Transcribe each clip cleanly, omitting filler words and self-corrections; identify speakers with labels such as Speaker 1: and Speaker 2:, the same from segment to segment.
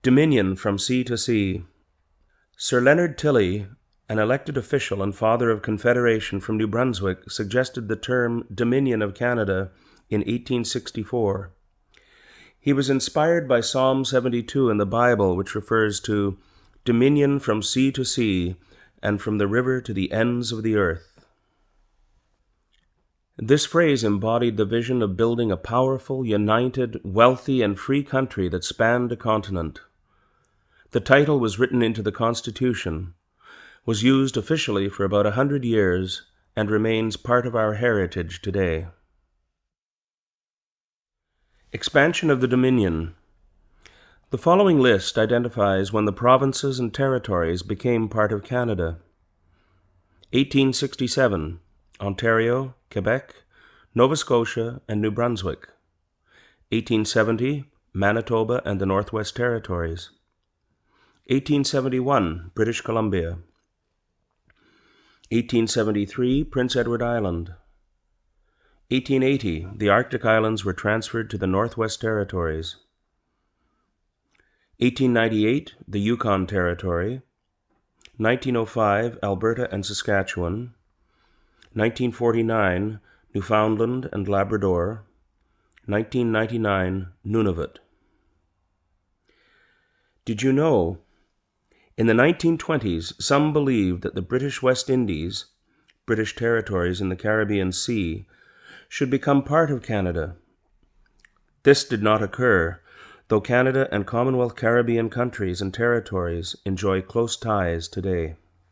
Speaker 1: Dominion from Sea to Sea. Sir Leonard Tilley, an elected official and father of Confederation from New Brunswick, suggested the term Dominion of Canada in 1864. He was inspired by Psalm 72 in the Bible, which refers to dominion from sea to sea and from the river to the ends of the earth. This phrase embodied the vision of building a powerful, united, wealthy, and free country that spanned a continent. The title was written into the Constitution, was used officially for about 100 years, and remains part of our heritage today. Expansion of the Dominion. The following list identifies when the provinces and territories became part of Canada. 1867, Ontario, Quebec, Nova Scotia, and New Brunswick. 1870, Manitoba and the Northwest Territories. 1871, British Columbia. 1873, Prince Edward Island. 1880, the Arctic Islands were transferred to the Northwest Territories. 1898, the Yukon Territory. 1905, Alberta and Saskatchewan. 1949, Newfoundland and Labrador. 1999, Nunavut. Did you know? In the 1920s, some believed that the British West Indies, British territories in the Caribbean Sea, should become part of Canada. This did not occur, though Canada and Commonwealth Caribbean countries and territories enjoy close ties today.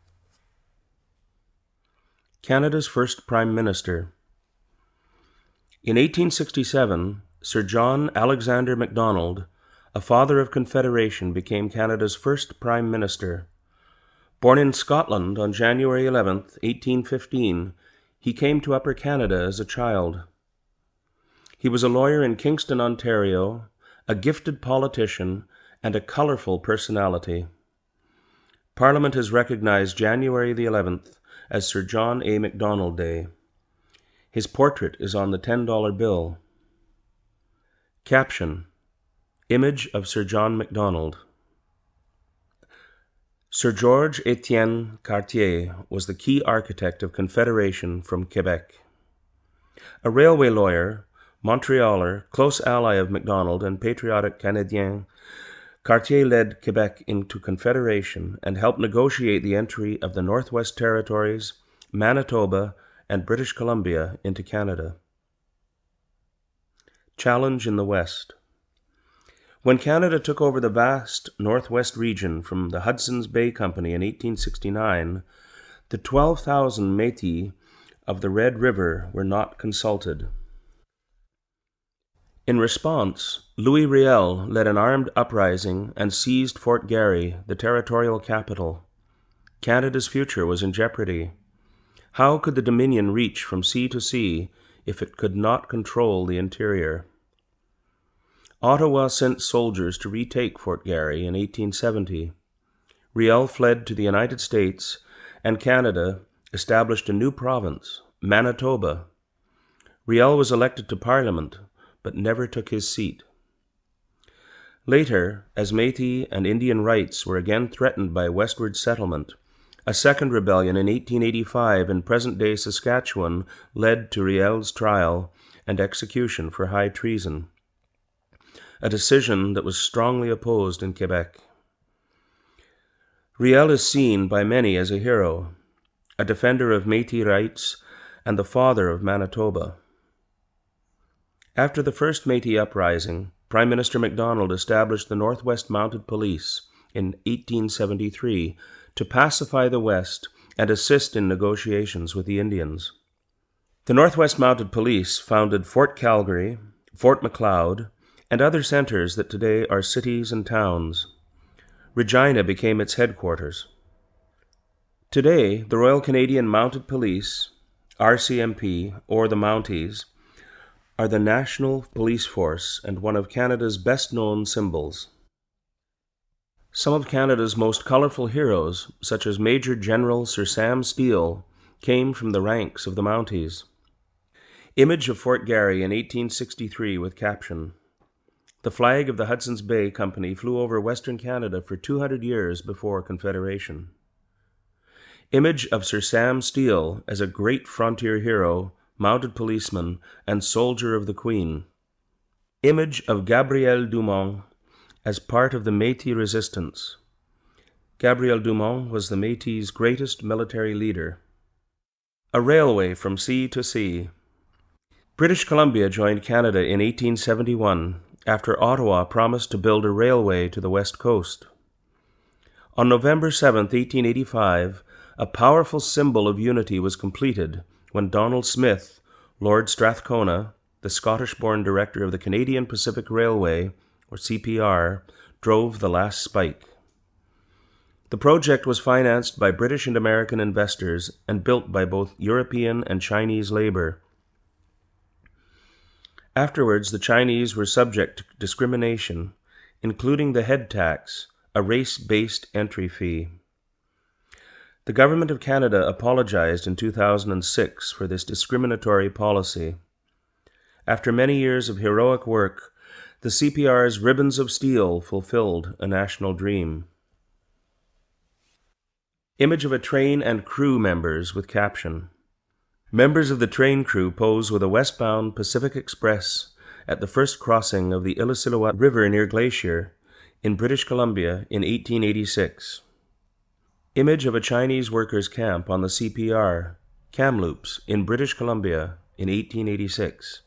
Speaker 1: Canada's first Prime Minister. In 1867, Sir John Alexander Macdonald, a father of Confederation, became Canada's first Prime Minister. Born in Scotland on January 11, 1815, he came to Upper Canada as a child. He was a lawyer in Kingston, Ontario, a gifted politician, and a colorful personality. Parliament has recognized January the 11th as Sir John A. Macdonald Day. His portrait is on the $10 bill. Caption: Image of Sir John Macdonald. Sir George Etienne Cartier was the key architect of Confederation from Quebec. A railway lawyer, Montrealer, close ally of Macdonald and patriotic Canadien, Cartier led Quebec into Confederation and helped negotiate the entry of the Northwest Territories, Manitoba, and British Columbia into Canada. Challenge in the West. When Canada took over the vast Northwest region from the Hudson's Bay Company in 1869, the 12,000 Métis of the Red River were not consulted. In response, Louis Riel led an armed uprising and seized Fort Garry, the territorial capital. Canada's future was in jeopardy. How could the Dominion reach from sea to sea if it could not control the interior? Ottawa sent soldiers to retake Fort Garry in 1870. Riel fled to the United States, and Canada established a new province, Manitoba. Riel was elected to Parliament, but never took his seat. Later, as Métis and Indian rights were again threatened by westward settlement, a second rebellion in 1885 in present-day Saskatchewan led to Riel's trial and execution for high treason, a decision that was strongly opposed in Quebec. Riel is seen by many as a hero, a defender of Métis rights, and the father of Manitoba. After the first Métis uprising, Prime Minister Macdonald established the Northwest Mounted Police in 1873 to pacify the West and assist in negotiations with the Indians. The Northwest Mounted Police founded Fort Calgary, Fort Macleod, and other centers that today are cities and towns. Regina became its headquarters. Today, the Royal Canadian Mounted Police, RCMP, or the Mounties, are the national police force and one of Canada's best-known symbols. Some of Canada's most colorful heroes, such as Major General Sir Sam Steele, came from the ranks of the Mounties. Image of Fort Garry in 1863 with caption: The flag of the Hudson's Bay Company flew over Western Canada for 200 years before Confederation. Image of Sir Sam Steele as a great frontier hero, mounted policeman, and soldier of the Queen. Image of Gabriel Dumont as part of the Métis resistance. Gabriel Dumont was the Métis' greatest military leader. A railway from sea to sea. British Columbia joined Canada in 1871 after Ottawa promised to build a railway to the west coast. On November 7, 1885, a powerful symbol of unity was completed when Donald Smith, Lord Strathcona, the Scottish-born director of the Canadian Pacific Railway, or CPR, drove the last spike. The project was financed by British and American investors and built by both European and Chinese labor. Afterwards, the Chinese were subject to discrimination, including the head tax, a race-based entry fee. The Government of Canada apologized in 2006 for this discriminatory policy. After many years of heroic work, the CPR's Ribbons of Steel fulfilled a national dream. Image of a train and crew members with caption. Members of the train crew pose with a westbound Pacific Express at the first crossing of the Illecillewaet River near Glacier in British Columbia in 1886. Image of a Chinese workers' camp on the CPR, Kamloops, in British Columbia in 1886.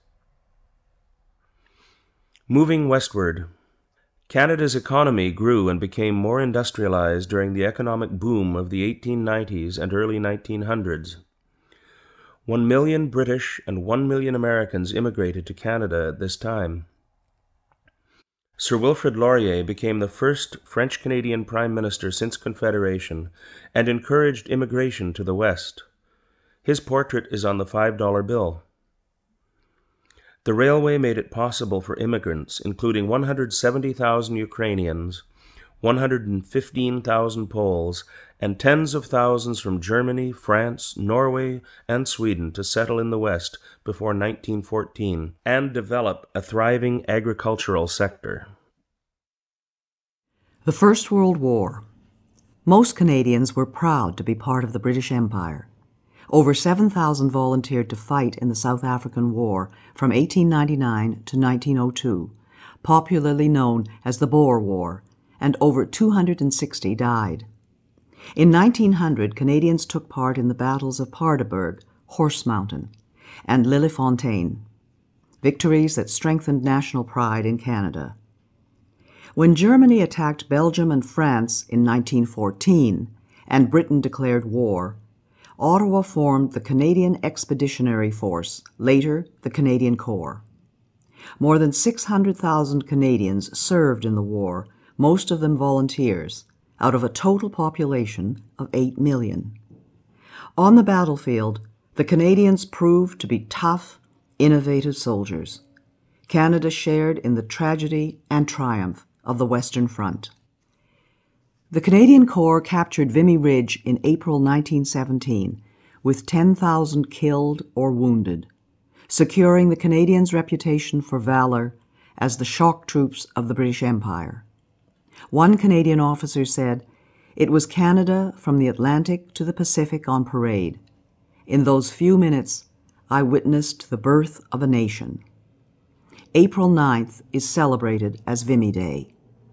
Speaker 1: Moving westward. Canada's economy grew and became more industrialized during the economic boom of the 1890s and early 1900s. 1 million British and 1 million Americans immigrated to Canada at this time. Sir Wilfrid Laurier became the first French-Canadian Prime Minister since Confederation and encouraged immigration to the West. His portrait is on the $5 bill. The railway made it possible for immigrants, including 170,000 Ukrainians, 115,000 Poles, and tens of thousands from Germany, France, Norway, and Sweden to settle in the West before 1914 and develop a thriving agricultural sector.
Speaker 2: The First World War. Most Canadians were proud to be part of the British Empire. Over 7,000 volunteered to fight in the South African War from 1899 to 1902, popularly known as the Boer War, and over 260 died. In 1900, Canadians took part in the battles of Paardeberg, Horse Mountain, and Lillefontaine, victories that strengthened national pride in Canada. When Germany attacked Belgium and France in 1914 and Britain declared war, Ottawa formed the Canadian Expeditionary Force, later the Canadian Corps. More than 600,000 Canadians served in the war, most of them volunteers, out of a total population of 8 million. On the battlefield, the Canadians proved to be tough, innovative soldiers. Canada shared in the tragedy and triumph of the Western Front. The Canadian Corps captured Vimy Ridge in April 1917 with 10,000 killed or wounded, securing the Canadians' reputation for valor as the shock troops of the British Empire. One Canadian officer said, "It was Canada from the Atlantic to the Pacific on parade. In those few minutes, I witnessed the birth of a nation." April 9th is celebrated as Vimy Day.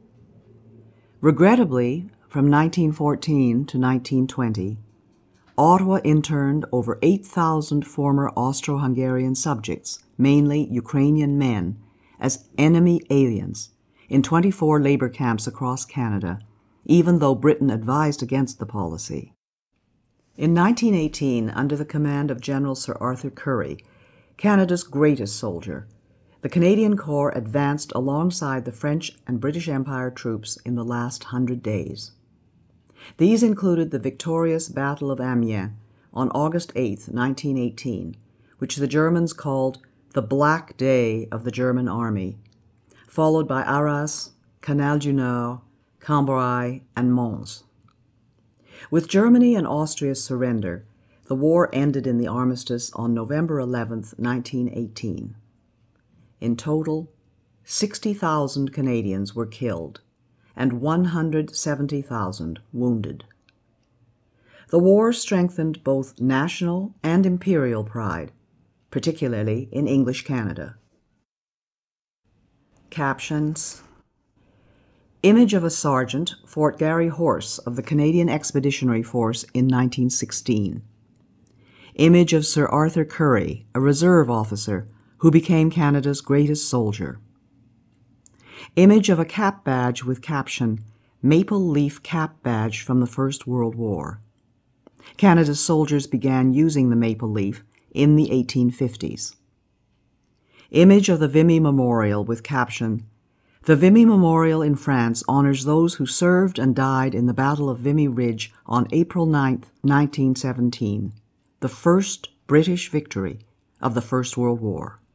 Speaker 2: Regrettably, from 1914 to 1920, Ottawa interned over 8,000 former Austro-Hungarian subjects, mainly Ukrainian men, as enemy aliens in 24 labor camps across Canada, even though Britain advised against the policy. In 1918, under the command of General Sir Arthur Currie, Canada's greatest soldier, the Canadian Corps advanced alongside the French and British Empire troops in the last 100 days. These included the victorious Battle of Amiens on August 8, 1918, which the Germans called the Black Day of the German Army, followed by Arras, Canal du Nord, Cambrai, and Mons. With Germany and Austria's surrender, the war ended in the armistice on November 11, 1918. In total, 60,000 Canadians were killed and 170,000 wounded. The war strengthened both national and imperial pride, particularly in English Canada. Captions: Image of a sergeant, Fort Garry Horse of the Canadian Expeditionary Force in 1916. Image of Sir Arthur Currie, a reserve officer who became Canada's greatest soldier. Image of a cap badge with caption, Maple Leaf Cap Badge from the First World War. Canada's soldiers began using the maple leaf in the 1850s. Image of the Vimy Memorial with caption, The Vimy Memorial in France honors those who served and died in the Battle of Vimy Ridge on April 9, 1917, the first British victory of the First World War.